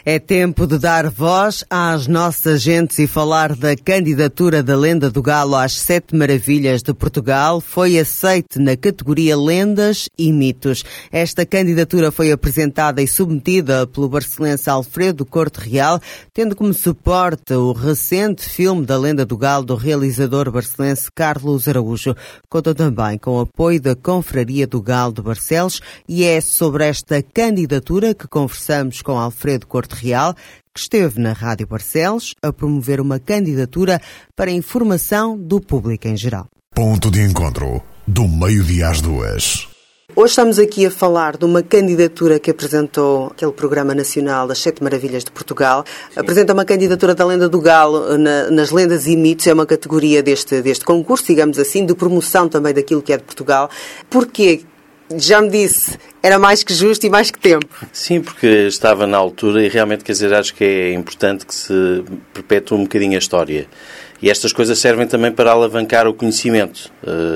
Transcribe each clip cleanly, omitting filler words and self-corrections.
É tempo de dar voz às nossas gentes e falar da candidatura da Lenda do Galo às 7 Maravilhas de Portugal. Foi aceite na categoria Lendas e Mitos. Esta candidatura foi apresentada e submetida pelo barcelense Alfredo Corte Real, tendo como suporte o recente filme da Lenda do Galo do realizador barcelense Carlos Araújo. Conta também com o apoio da Confraria do Galo de Barcelos e é sobre esta candidatura que conversamos com Alfredo Corte Real, que esteve na Rádio Barcelos a promover uma candidatura para informação do público em geral. Ponto de encontro, do meio-dia às 2. Hoje estamos aqui a falar de uma candidatura que apresentou aquele Programa Nacional das 7 Maravilhas de Portugal. Sim. Apresenta uma candidatura da Lenda do Galo nas Lendas e Mitos, é uma categoria deste concurso, digamos assim, de promoção também daquilo que é de Portugal. Porquê? Já me disse, era mais que justo e mais que tempo. Sim, porque estava na altura e realmente, quer dizer, acho que é importante que se perpetue um bocadinho a história. E estas coisas servem também para alavancar o conhecimento.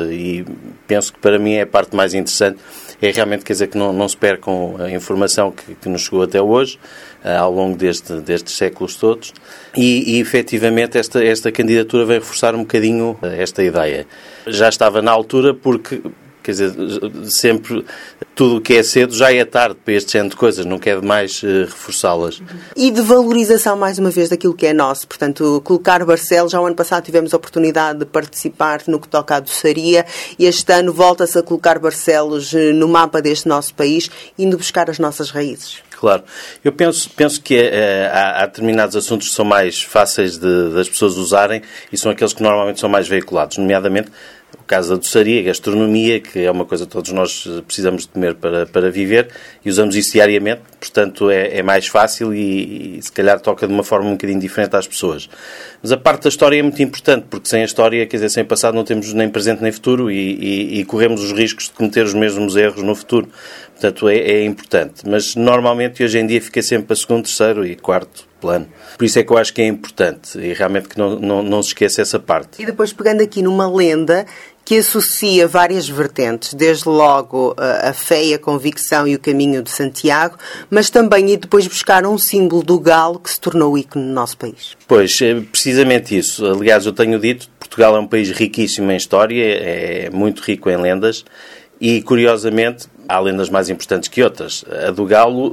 E penso que para mim é a parte mais interessante. É realmente, quer dizer, que não se percam a informação que nos chegou até hoje, ao longo destes séculos todos. E efetivamente, esta candidatura vem reforçar um bocadinho esta ideia. Já estava na altura porque... Quer dizer, sempre tudo o que é cedo já é tarde para este género de coisas, não quer demais reforçá-las. E de valorização, mais uma vez, daquilo que é nosso. Portanto, colocar Barcelos, já o ano passado tivemos a oportunidade de participar no que toca à doçaria e este ano volta-se a colocar Barcelos no mapa deste nosso país, indo buscar as nossas raízes. Claro. Eu penso que há determinados assuntos que são mais fáceis das pessoas usarem e são aqueles que normalmente são mais veiculados, nomeadamente o caso da doçaria, a gastronomia, que é uma coisa que todos nós precisamos de comer para viver e usamos isso diariamente, portanto é mais fácil e se calhar toca de uma forma um bocadinho diferente às pessoas. Mas a parte da história é muito importante, porque sem a história, quer dizer, sem passado não temos nem presente nem futuro e corremos os riscos de cometer os mesmos erros no futuro. Portanto, é importante. Mas normalmente hoje em dia fica sempre para segundo, terceiro e quarto plano. Por isso é que eu acho que é importante e realmente que não se esqueça essa parte. E depois pegando aqui numa lenda que associa várias vertentes, desde logo a fé e a convicção e o caminho de Santiago, mas também e depois buscar um símbolo do galo que se tornou ícone no nosso país. Pois, é precisamente isso. Aliás, eu tenho dito, Portugal é um país riquíssimo em história, é muito rico em lendas e, curiosamente, há lendas mais importantes que outras. A do galo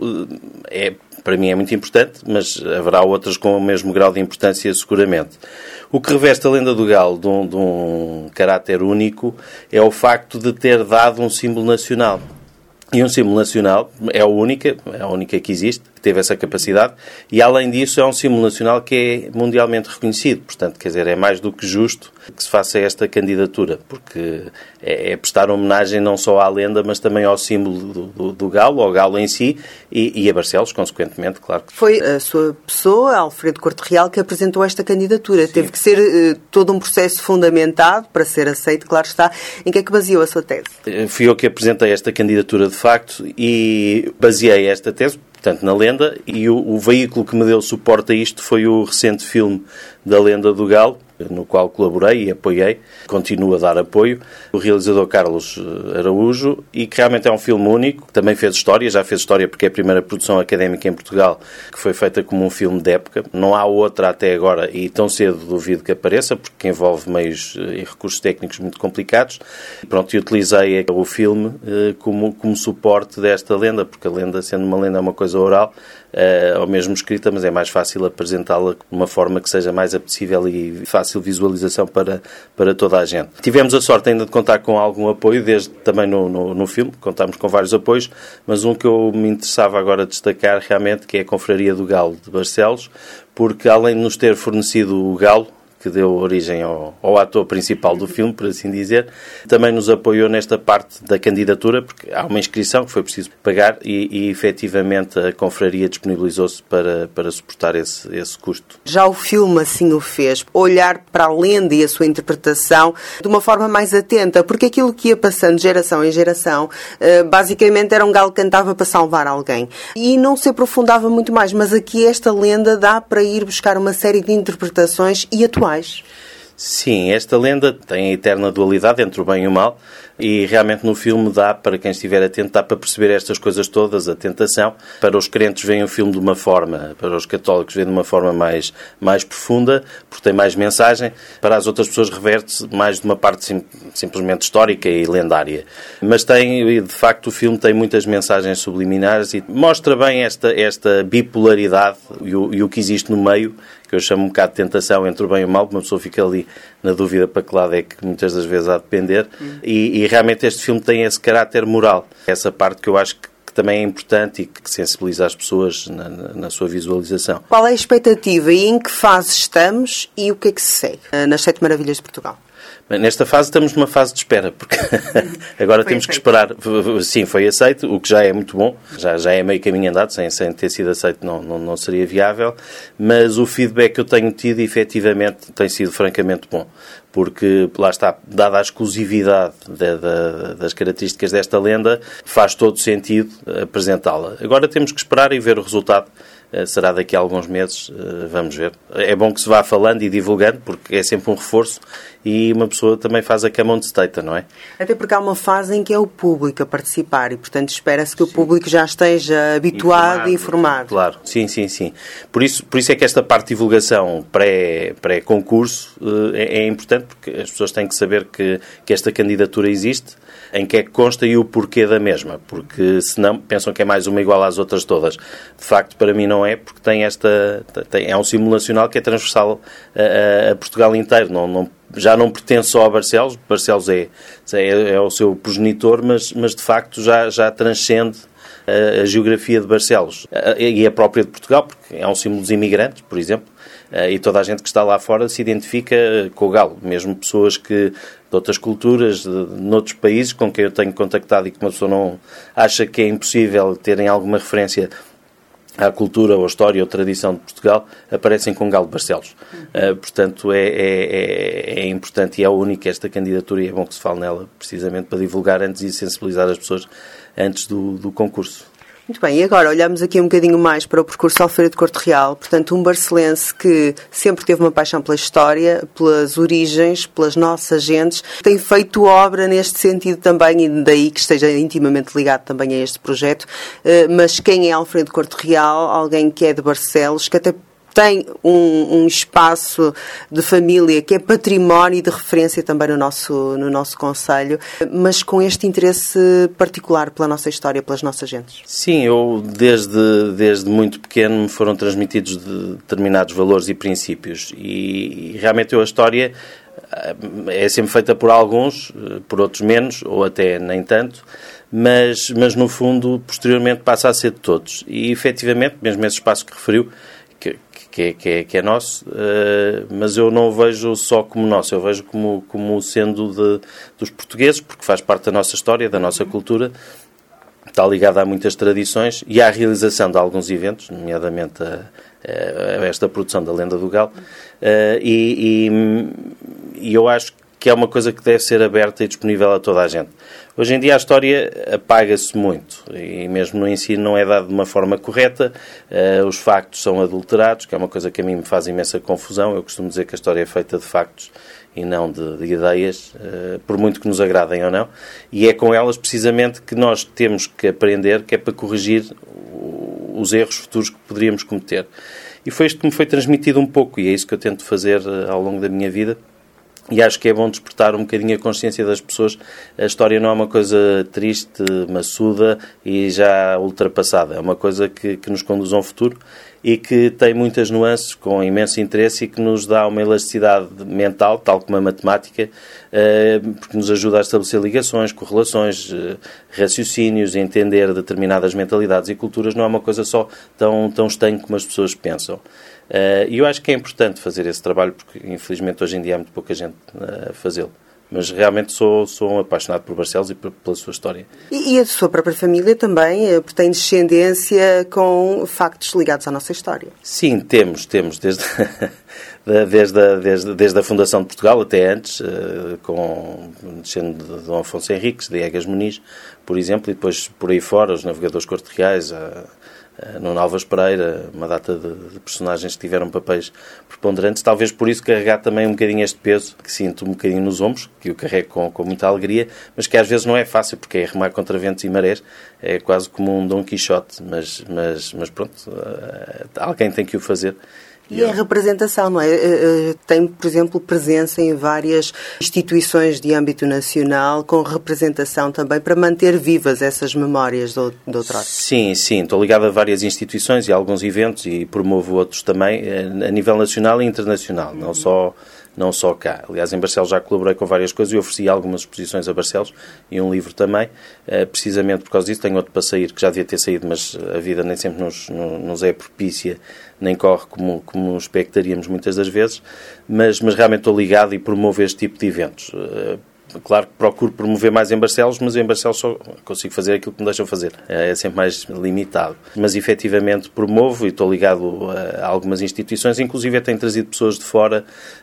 para mim é muito importante, mas haverá outras com o mesmo grau de importância seguramente. O que reveste a Lenda do Galo de um caráter único é o facto de ter dado um símbolo nacional. E um símbolo nacional é a única que existe, que teve essa capacidade, e além disso é um símbolo nacional que é mundialmente reconhecido. Portanto, quer dizer, é mais do que justo que se faça esta candidatura, porque é prestar homenagem não só à lenda, mas também ao símbolo do galo, ao galo em si, e a Barcelos, consequentemente, claro. Foi a sua pessoa, Alfredo Corte Real, que apresentou esta candidatura. Sim. Teve que ser todo um processo fundamentado para ser aceito, claro está. Em que é que baseou a sua tese? Fui eu que apresentei esta candidatura de facto e baseei esta tese, portanto, na lenda, e o veículo que me deu suporte a isto foi o recente filme da Lenda do Galo, no qual colaborei e apoiei, continuo a dar apoio, o realizador Carlos Araújo, e que realmente é um filme único, também fez história, já fez história porque é a primeira produção académica em Portugal que foi feita como um filme de época. Não há outra até agora e tão cedo duvido que apareça, porque envolve meios e recursos técnicos muito complicados. Pronto, e utilizei o filme como suporte desta lenda, porque a lenda, sendo uma lenda, é uma coisa oral, ou mesmo escrita, mas é mais fácil apresentá-la de uma forma que seja mais apetecível e fácil visualização para toda a gente. Tivemos a sorte ainda de contar com algum apoio, desde também no filme, contámos com vários apoios, mas um que eu me interessava agora destacar realmente, que é a Confraria do Galo de Barcelos, porque além de nos ter fornecido o galo, que deu origem ao ator principal do filme, por assim dizer, também nos apoiou nesta parte da candidatura, porque há uma inscrição que foi preciso pagar e efetivamente a confraria disponibilizou-se para suportar esse custo. Já o filme assim o fez, olhar para a lenda e a sua interpretação de uma forma mais atenta, porque aquilo que ia passando de geração em geração, basicamente era um galo que cantava para salvar alguém. E não se aprofundava muito mais, mas aqui esta lenda dá para ir buscar uma série de interpretações e atuais. Sim, esta lenda tem a eterna dualidade entre o bem e o mal e realmente no filme dá, para quem estiver atento, dá para perceber estas coisas todas, a tentação. Para os crentes veem o filme de uma forma, para os católicos veem de uma forma mais profunda, porque tem mais mensagem. Para as outras pessoas reverte-se mais de uma parte simplesmente histórica e lendária. Mas de facto, o filme tem muitas mensagens subliminares e mostra bem esta bipolaridade e o que existe no meio, que eu chamo um bocado de tentação entre o bem e o mal, uma pessoa fica ali na dúvida para que lado é que muitas das vezes há de depender, e realmente este filme tem esse caráter moral, essa parte que eu acho que também é importante e que sensibiliza as pessoas na sua visualização. Qual é a expectativa e em que fase estamos e o que é que se segue nas 7 Maravilhas de Portugal? Bem, nesta fase estamos numa fase de espera, porque agora temos que esperar. Sim, foi aceito, o que já é muito bom, já é meio caminho andado, sem ter sido aceito não seria viável, mas o feedback que eu tenho tido efetivamente tem sido francamente bom, porque lá está, dada a exclusividade das características desta lenda, faz todo sentido apresentá-la. Agora temos que esperar e ver o resultado. Será daqui a alguns meses, vamos ver. É bom que se vá falando e divulgando, porque é sempre um reforço e uma pessoa também faz a cama onde se deita, não é? Até porque há uma fase em que é o público a participar e, portanto, espera-se que o público já esteja habituado e informado. Claro, sim. Por isso é que esta parte de divulgação pré-concurso é importante, porque as pessoas têm que saber que esta candidatura existe, em que é que consta e o porquê da mesma, porque senão pensam que é mais uma igual às outras todas. De facto, para mim não é, porque é um símbolo nacional que é transversal a Portugal inteiro, já não pertence só a Barcelos. Barcelos é o seu progenitor, mas de facto já transcende a geografia de Barcelos e a própria de Portugal, porque é um símbolo dos imigrantes, por exemplo, e toda a gente que está lá fora se identifica com o galo, mesmo pessoas que de outras culturas, de outros países com quem eu tenho contactado e que uma pessoa não acha que é impossível terem alguma referência à cultura, ou à história, ou tradição de Portugal, aparecem com o galo de Barcelos. Portanto, é importante e é única esta candidatura e é bom que se fale nela, precisamente para divulgar antes e sensibilizar as pessoas antes do concurso. Muito bem, e agora olhamos aqui um bocadinho mais para o percurso Alfredo de Corte Real, portanto um barcelense que sempre teve uma paixão pela história, pelas origens, pelas nossas gentes, tem feito obra neste sentido também, e daí que esteja intimamente ligado também a este projeto, mas quem é Alfredo de Corte Real? Alguém que é de Barcelos, que até tem um espaço de família que é património e de referência também no nosso concelho, mas com este interesse particular pela nossa história, pelas nossas gentes. Sim, eu desde muito pequeno me foram transmitidos determinados valores e princípios e realmente a história é sempre feita por alguns, por outros menos, ou até nem tanto, mas no fundo, posteriormente passa a ser de todos. E efetivamente, mesmo esse espaço que referiu, que é nosso, mas eu não o vejo só como nosso, eu vejo como sendo dos portugueses, porque faz parte da nossa história, da nossa cultura, está ligado a muitas tradições e à realização de alguns eventos, nomeadamente a esta produção da Lenda do Galo, e eu acho que é uma coisa que deve ser aberta e disponível a toda a gente. Hoje em dia a história apaga-se muito e mesmo no ensino não é dado de uma forma correta, os factos são adulterados, que é uma coisa que a mim me faz imensa confusão. Eu costumo dizer que a história é feita de factos e não de ideias, por muito que nos agradem ou não, e é com elas precisamente que nós temos que aprender, que é para corrigir os erros futuros que poderíamos cometer. E foi isto que me foi transmitido um pouco e é isso que eu tento fazer ao longo da minha vida. E acho que é bom despertar um bocadinho a consciência das pessoas. A história não é uma coisa triste, maçuda e já ultrapassada. É uma coisa que nos conduz a um futuro e que tem muitas nuances com imenso interesse e que nos dá uma elasticidade mental, tal como a matemática, porque nos ajuda a estabelecer ligações, correlações, raciocínios, a entender determinadas mentalidades e culturas. Não é uma coisa só tão estanque como as pessoas pensam. E eu acho que é importante fazer esse trabalho, porque infelizmente hoje em dia há muito pouca gente a fazê-lo. Mas realmente sou um apaixonado por Barcelos e pela sua história. E a sua própria família também tem descendência com factos ligados à nossa história? Sim, temos desde a fundação de Portugal até antes, descendo de Dom Afonso Henriques, de Egas Muniz, por exemplo, e depois por aí fora, os navegadores Corte Reais, Nuno Álvares Pereira, uma data de personagens que tiveram papéis preponderantes. Talvez por isso carregar também um bocadinho este peso, que sinto um bocadinho nos ombros, que eu carrego com muita alegria, mas que às vezes não é fácil, porque é remar contra ventos e marés, é quase como um Dom Quixote, mas pronto, alguém tem que o fazer. E a representação, não é? Tem, por exemplo, presença em várias instituições de âmbito nacional, com representação também para manter vivas essas memórias de outrora. Sim, estou ligado a várias instituições e a alguns eventos e promovo outros também, a nível nacional e internacional, não só cá. Aliás, em Barcelos já colaborei com várias coisas e ofereci algumas exposições a Barcelos e um livro também, precisamente por causa disso. Tenho outro para sair, que já devia ter saído, mas a vida nem sempre nos é propícia, nem corre como expectaríamos muitas das vezes, mas realmente estou ligado e promovo este tipo de eventos. Claro que procuro promover mais em Barcelos, mas em Barcelos só consigo fazer aquilo que me deixam fazer. É sempre mais limitado. Mas efetivamente promovo e estou ligado a algumas instituições, inclusive tenho trazido pessoas de fora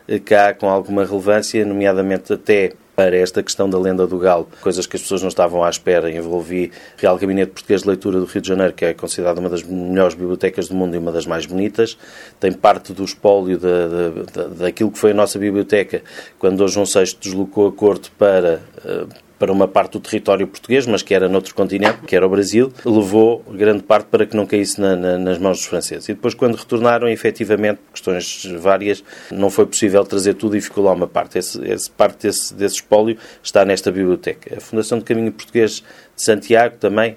cá com alguma relevância, nomeadamente até para esta questão da Lenda do Galo, coisas que as pessoas não estavam à espera. Envolvi o Real Gabinete Português de Leitura do Rio de Janeiro, que é considerada uma das melhores bibliotecas do mundo e uma das mais bonitas. Tem parte do espólio daquilo que foi a nossa biblioteca, quando Dom João VI deslocou a corte para uma parte do território português, mas que era noutro continente, que era o Brasil, levou grande parte para que não caísse nas mãos dos franceses. E depois, quando retornaram, efetivamente, questões várias, não foi possível trazer tudo e ficou lá uma parte. Parte desse espólio está nesta biblioteca. A Fundação de Caminho Português de Santiago, também,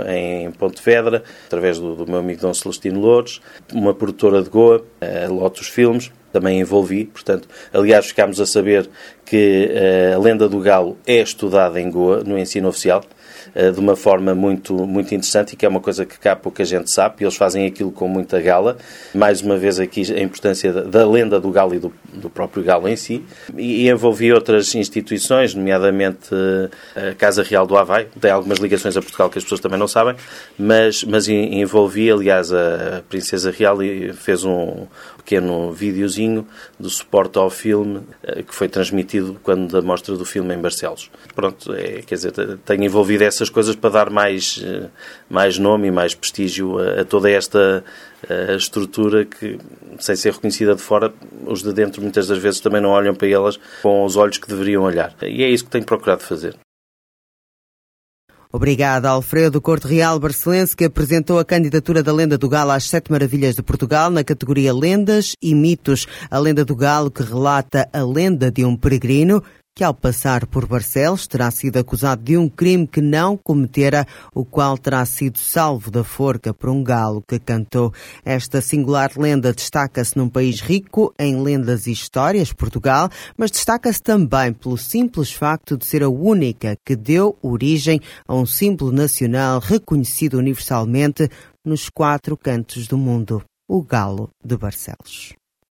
em Pontevedra, através do meu amigo Dom Celestino Loures, uma produtora de Goa, a Lotus Filmes, também envolvi. Portanto, aliás, ficámos a saber que a Lenda do Galo é estudada em Goa, no ensino oficial, de uma forma muito, muito interessante, e que é uma coisa que cá pouca gente sabe, e eles fazem aquilo com muita gala. Mais uma vez aqui a importância da Lenda do Galo e do próprio Galo em si. E envolvi outras instituições, nomeadamente a Casa Real do Havaí, tem algumas ligações a Portugal que as pessoas também não sabem, mas envolvi, aliás, a Princesa Real, e fez um pequeno videozinho do suporte ao filme que foi transmitido quando da mostra do filme em Barcelos. Pronto, quer dizer, tenho envolvido essas coisas para dar mais nome e mais prestígio a toda esta estrutura que, sem ser reconhecida de fora, os de dentro muitas das vezes também não olham para elas com os olhos que deveriam olhar. E é isso que tenho procurado fazer. Obrigada, Alfredo Corte Real Barcelense, que apresentou a candidatura da Lenda do Galo às 7 Maravilhas de Portugal na categoria Lendas e Mitos. A Lenda do Galo, que relata a lenda de um peregrino que, ao passar por Barcelos, terá sido acusado de um crime que não cometera, o qual terá sido salvo da forca por um galo que cantou. Esta singular lenda destaca-se num país rico em lendas e histórias, Portugal, mas destaca-se também pelo simples facto de ser a única que deu origem a um símbolo nacional reconhecido universalmente nos 4 cantos do mundo, o Galo de Barcelos.